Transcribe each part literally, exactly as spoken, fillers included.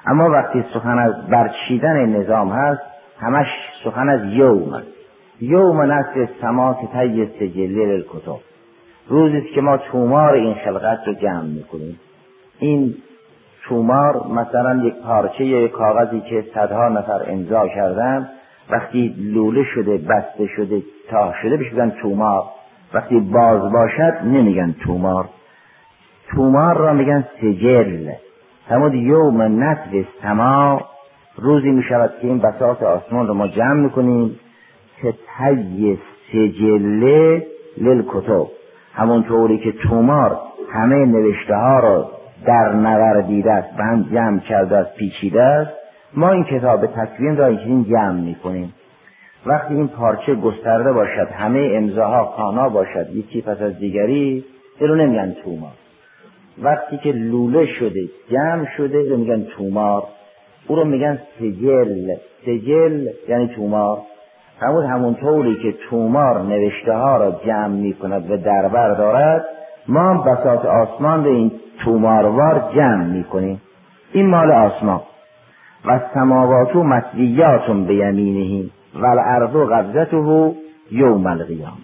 اما وقتی سخن از برچیدن نظام هست همش سخن از یوم است. یوم نصر سما که طی سجله للکتب، روزی است که ما تومار این خلقت رو جمع میکنیم. این تومار مثلا یک پارچه یا یک کاغذی که صدها نفر امضا کردن، وقتی لوله شده، بسته شده، تاه شده بهش میگن تومار. وقتی باز باشد نمیگن تومار. تومار را میگن سجل. همون یوم نصر سما، روزی میشود که این بساط آسمان رو ما جمع میکنیم که طی سجله للکتب، همون طوری که تومار همه نوشته ها را در نوردیده است، به هم جمع کرده است، پیچیده است، ما این کتاب تکوین را اینجوری جمع میکنیم. وقتی این پارچه گسترده باشد، همه امضاها خوانا باشد، یکی پس از دیگری، این رو نمیگن تومار. وقتی که لوله شده، جمع شده، رو میگن تومار. او رو میگن سجل. سجل یعنی تومار. همون همون طوری که تومار نوشته ها را جمع میکند و دربر دارد، ما بساط آسمان رو این توماروار جمع میکنیم. این مال آسمان. و سماوات مطویات بیمینه و الارض قبضته یوم القیامه.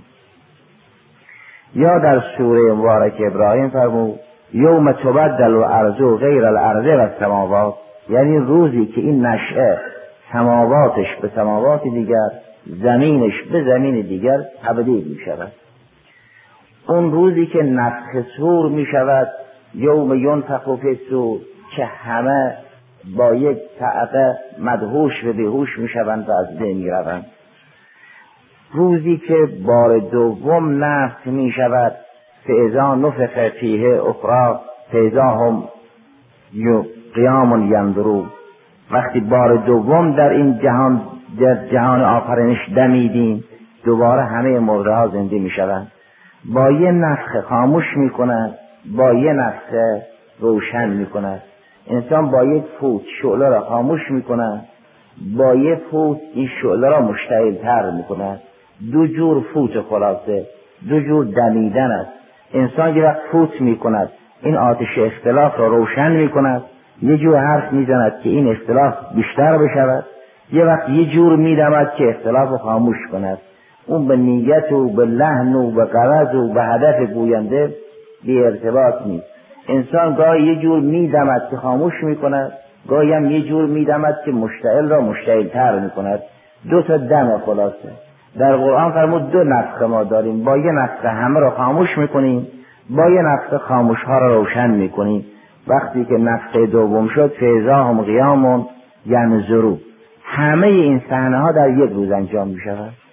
یا در سوره مبارک ابراهیم فرمود یوم تبدل الارض غیر الارض و السماوات، یعنی روزی که این نشأه سماواتش به سماوات دیگر، زمینش به زمین دیگر تبدیل می شود. اون روزی که نفخ صور می شود، یوم ینفخ فی الصور، که همه با یک صعقه مدهوش و بیهوش می شوند و از بین می روند. روزی که بار دوم نفخ می شود، فاذا نفخ فیه اخری فاذا هم قیام ینظرون، وقتی بار دوم در این جهان، در جهان آفرینش دمیدیم، دوباره همه مرده ها زنده می شوند. با یه نفخ خاموش می کند، با یه نفخ روشن می کند. انسان با یک فوت شعله را خاموش می کند، با یک فوت این شعله را مشتعل تر می کند. دو جور فوت خلاصه، دو جور دمیدن است. انسان یه وقت فوت می کند، این آتش اختلاف را روشن می کند، یه جور حرف می زند که این اختلاف بیشتر بشود، یه وقت یه جور می دمد که اختلاف را خاموش کند. اون به نیت و به لحن و به غرض و به هدف گوینده بی ارتباط نیست. انسان گاهی یه جور می دمد که خاموش می کند، گاهی هم یه جور می دمد که مشتعل را مشتعل تر می کند. دو تا دم خلاصه. در قرآن فرمود دو نفخه ما داریم، با یه نفخه همه را خاموش می کنیم، با یه نفخه خاموش ها را روشن می کنیم. وقتی که نفخه دوم شد فاذا هم قیام ینظرون، همه این صحنه ها در یک روز انجام می شود.